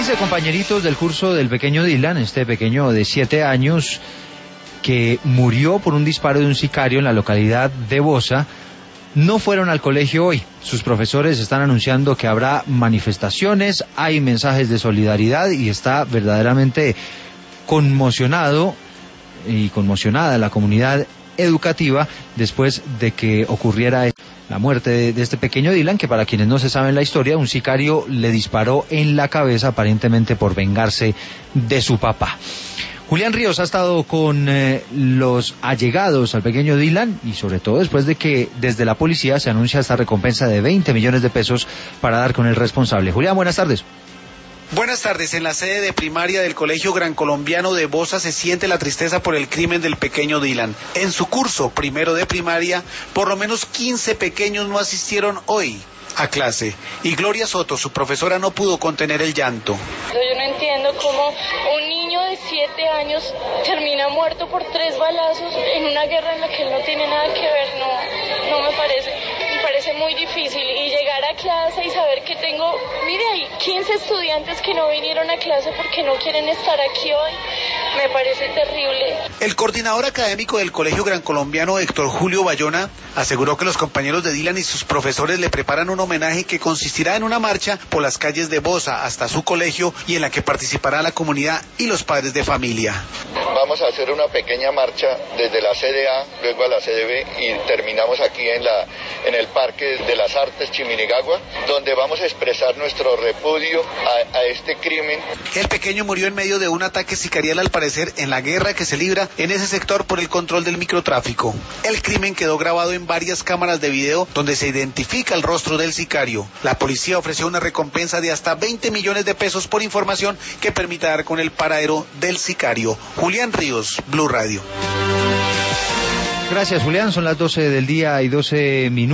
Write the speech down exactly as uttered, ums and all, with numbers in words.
quince compañeritos del curso del pequeño Dylan, este pequeño de siete años, que murió por un disparo de un sicario en la localidad de Bosa, no fueron al colegio hoy. Sus profesores están anunciando que habrá manifestaciones, hay mensajes de solidaridad y está verdaderamente conmocionado y conmocionada la comunidad educativa después de que ocurriera la muerte de, de este pequeño Dylan, que para quienes no se saben la historia, un sicario le disparó en la cabeza aparentemente por vengarse de su papá. Julián Ríos ha estado con eh, los allegados al pequeño Dylan y sobre todo después de que desde la policía se anuncia esta recompensa de veinte millones de pesos para dar con el responsable. Julián, buenas tardes. Buenas tardes. En la sede de primaria del Colegio Gran Colombiano de Bosa se siente la tristeza por el crimen del pequeño Dylan. En su curso primero de primaria, por lo menos quince pequeños no asistieron hoy a clase. Y Gloria Soto, su profesora, no pudo contener el llanto. Yo no entiendo cómo un niño de siete años termina muerto por tres balazos en una guerra en la que él no tiene nada que ver. No, no me parece. Me parece muy difícil. Y llegar a clase y saber que tengo, mire, hay quince estudiantes que no vinieron a clase porque no quieren estar aquí hoy. Me parece terrible. El coordinador académico del Colegio Gran Colombiano, Héctor Julio Bayona, aseguró que los compañeros de Dylan y sus profesores le preparan un homenaje que consistirá en una marcha por las calles de Bosa hasta su colegio y en la que participará la comunidad y los padres de familia. Vamos a hacer una pequeña marcha desde la sede A, luego a la sede B y terminamos aquí en, la, en el Parque de las Artes Chiminigagua, donde vamos a expresar nuestro repudio a, a este crimen. El pequeño murió en medio de un ataque sicarial, al parecer, en la guerra que se libra en ese sector por el control del microtráfico. El crimen quedó grabado en varias cámaras de video donde se identifica el rostro del sicario. La policía ofreció una recompensa de hasta veinte millones de pesos por información que permita dar con el paradero del sicario. Julián Ríos, Blue Radio. Gracias, Julián. Son las doce del día y doce minutos.